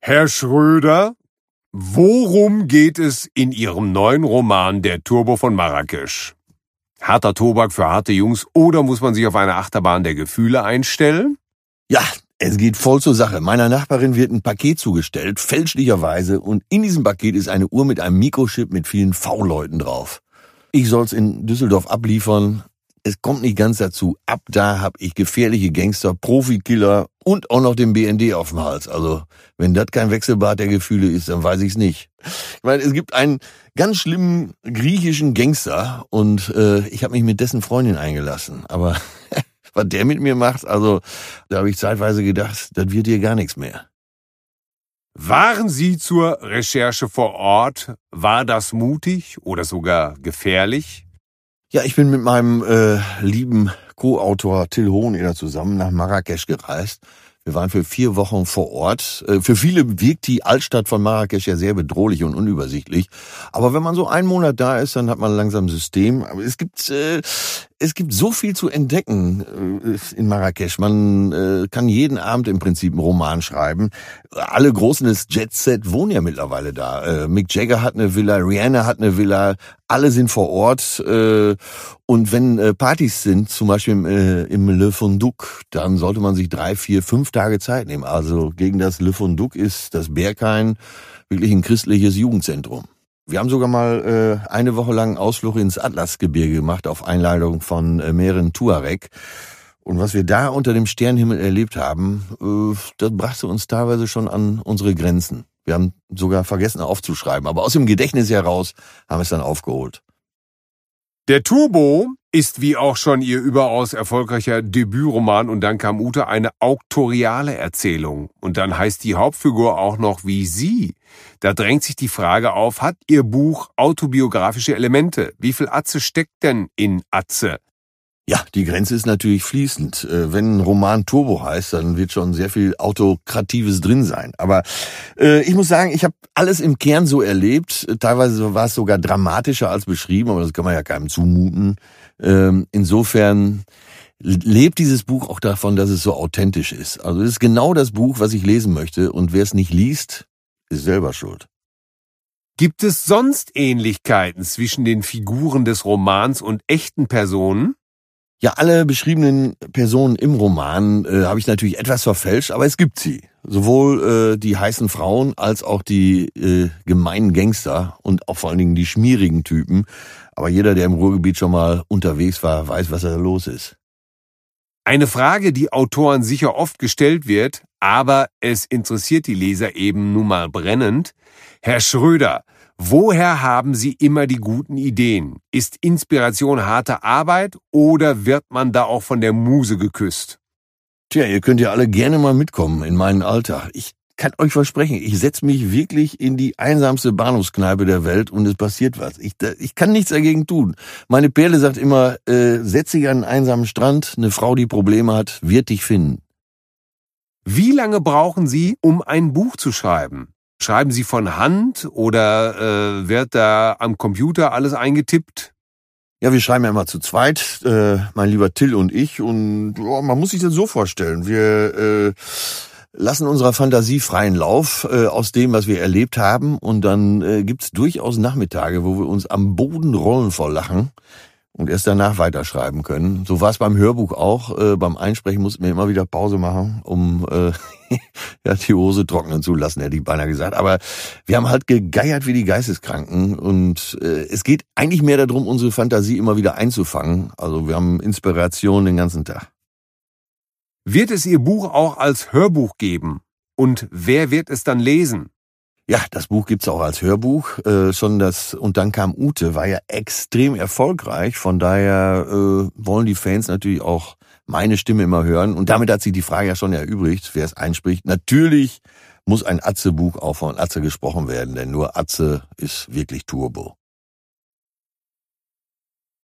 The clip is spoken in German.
Herr Schröder, worum geht es in Ihrem neuen Roman Der Turbo von Marrakesch? Harter Tobak für harte Jungs oder muss man sich auf eine Achterbahn der Gefühle einstellen? Ja, es geht voll zur Sache. Meiner Nachbarin wird ein Paket zugestellt, fälschlicherweise, und in diesem Paket ist eine Uhr mit einem Mikrochip mit vielen V-Leuten drauf. Ich soll's in Düsseldorf abliefern. Es kommt nicht ganz dazu. Ab da hab ich gefährliche Gangster, Profikiller und auch noch den BND auf dem Hals. Also, wenn das kein Wechselbad der Gefühle ist, dann weiß ich's nicht. Ich meine, es gibt einen ganz schlimmen griechischen Gangster und ich habe mich mit dessen Freundin eingelassen. Aber was der mit mir macht, also da habe ich zeitweise gedacht, das wird hier gar nichts mehr. Waren Sie zur Recherche vor Ort? War das mutig oder sogar gefährlich? Ja, ich bin mit meinem lieben Co-Autor Till Hoheneder zusammen nach Marrakesch gereist. Wir waren für 4 Wochen vor Ort. Für viele wirkt die Altstadt von Marrakesch ja sehr bedrohlich und unübersichtlich. Aber wenn man so einen Monat da ist, dann hat man langsam ein System. Aber es gibt so viel zu entdecken in Marrakesch. Man kann jeden Abend im Prinzip einen Roman schreiben. Alle Großen des Jet-Set wohnen ja mittlerweile da. Mick Jagger hat eine Villa, Rihanna hat eine Villa. Alle sind vor Ort. Und wenn Partys sind, zum Beispiel im Le Fondouk, dann sollte man sich 3, 4, 5 Tage Zeit nehmen. Also gegen das Le Fondouk ist das Berghain wirklich ein christliches Jugendzentrum. Wir haben sogar mal eine Woche lang einen Ausflug ins Atlasgebirge gemacht auf Einladung von Meren Tuareg. Und was wir da unter dem Sternenhimmel erlebt haben, das brachte uns teilweise schon an unsere Grenzen. Wir haben sogar vergessen aufzuschreiben, aber aus dem Gedächtnis heraus haben wir es dann aufgeholt. Der Turbo ist wie auch schon Ihr überaus erfolgreicher Debütroman Und dann kam Ute eine auktoriale Erzählung. Und dann heißt die Hauptfigur auch noch wie Sie. Da drängt sich die Frage auf, hat Ihr Buch autobiografische Elemente? Wie viel Atze steckt denn in Atze? Ja, die Grenze ist natürlich fließend. Wenn ein Roman Turbo heißt, dann wird schon sehr viel Autokratives drin sein. Aber ich muss sagen, ich habe alles im Kern so erlebt. Teilweise war es sogar dramatischer als beschrieben, aber das kann man ja keinem zumuten. Insofern lebt dieses Buch auch davon, dass es so authentisch ist. Also es ist genau das Buch, was ich lesen möchte. Und wer es nicht liest, ist selber schuld. Gibt es sonst Ähnlichkeiten zwischen den Figuren des Romans und echten Personen? Ja, alle beschriebenen Personen im Roman habe ich natürlich etwas verfälscht, aber es gibt sie. Sowohl die heißen Frauen als auch die gemeinen Gangster und auch vor allen Dingen die schmierigen Typen. Aber jeder, der im Ruhrgebiet schon mal unterwegs war, weiß, was da los ist. Eine Frage, die Autoren sicher oft gestellt wird, aber es interessiert die Leser eben nun mal brennend. Herr Schröder, woher haben Sie immer die guten Ideen? Ist Inspiration harte Arbeit oder wird man da auch von der Muse geküsst? Tja, ihr könnt ja alle gerne mal mitkommen in meinen Alltag. Ich kann euch versprechen, ich setze mich wirklich in die einsamste Bahnhofskneipe der Welt und es passiert was. Ich kann nichts dagegen tun. Meine Perle sagt immer, setz dich an einen einsamen Strand, eine Frau, die Probleme hat, wird dich finden. Wie lange brauchen Sie, um ein Buch zu schreiben? Schreiben Sie von Hand oder wird da am Computer alles eingetippt? Ja, wir schreiben ja immer zu zweit, mein lieber Till und ich. Und man muss sich das so vorstellen. Wir lassen unserer Fantasie freien Lauf aus dem, was wir erlebt haben. Und dann gibt's durchaus Nachmittage, wo wir uns am Boden rollen vor Lachen und erst danach weiterschreiben können. So war es beim Hörbuch auch. Beim Einsprechen mussten wir immer wieder Pause machen, um ja, die Hose trocknen zu lassen, hätte ich beinahe gesagt. Aber wir haben halt gegeiert wie die Geisteskranken. Und es geht eigentlich mehr darum, unsere Fantasie immer wieder einzufangen. Also wir haben Inspiration den ganzen Tag. Wird es Ihr Buch auch als Hörbuch geben? Und wer wird es dann lesen? Ja, das Buch gibt's auch als Hörbuch. Schon das Und dann kam Ute war ja extrem erfolgreich. Von daher wollen die Fans natürlich auch meine Stimme immer hören. Und damit hat sich die Frage ja schon erübrigt, wer es einspricht. Natürlich muss ein Atze-Buch auch von Atze gesprochen werden, denn nur Atze ist wirklich Turbo.